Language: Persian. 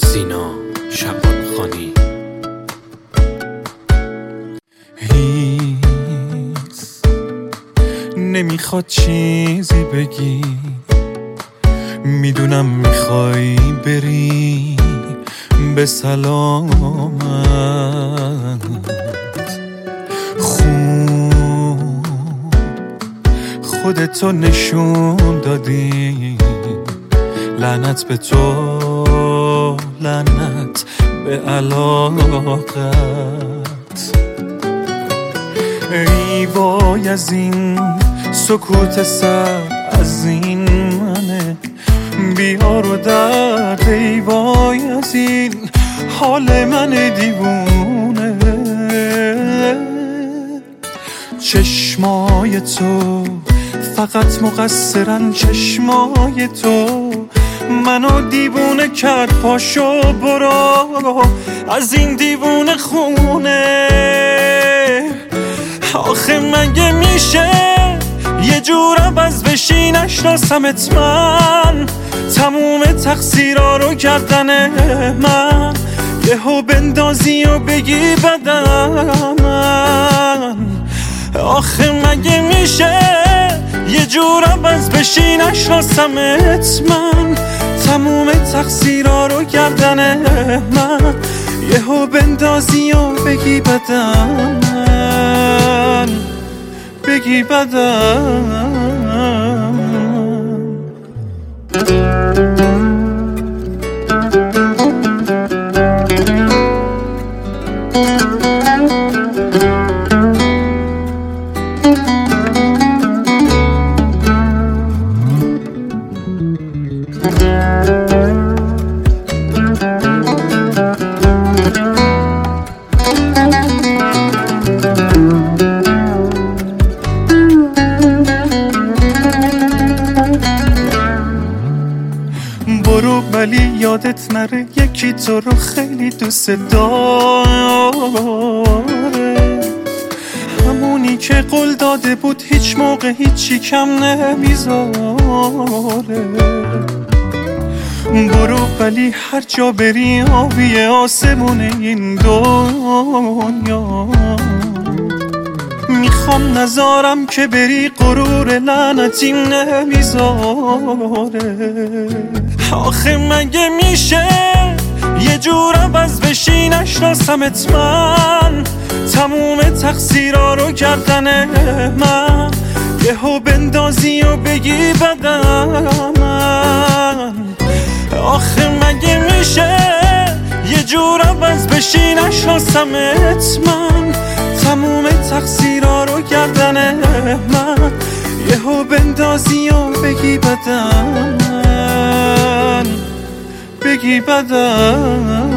سینا شعبانخانی. هیس نمیخواد چیزی بگی، میدونم میخوای بری به سلامت. خوب خودتو نشون دادی، لعنت به تو، لعنت به علاقت. ای وای از این سکوت سر، از این منه بیار و درد. ای وای از این حال من دیوونه. چشمای تو فقط مقصرن، چشمای تو منو دیوونه کرد. پاشو برو از این دیوونه خونه. آخه مگه میشه یه جور عوض بشی؟ نشناسمت من، تموم تقصیرها رو گردن من. یهو بندازی و بگی بدم من. آخه مگه میشه یه جور عوض بشی؟ نشناسمت من، تموم تقصیرها رو گردن من. یهو بندازی و بگی بدم من، بگی بدم. برو ولی یادت نره یکی تو رو خیلی دوست داره، همونی که قول داده بود هیچ موقع هیچی کم نمیذاره. برو ولی هر جا بری آبی آسمون این دنیا. میخوام نذارم که بری، غرور لعنتی نمیذاره. آخه مگه میشه یه جور عوض بشی؟ نشناسمت من، تموم تقصیرها رو گردن من. یهو بندازی و بگی بدم من. آخه مگه میشه یه جور عوض بشی؟ نشناسمت من، تموم تقصیرها رو گردن من. یهو بندازی و بگی بدم من، بگی بدم.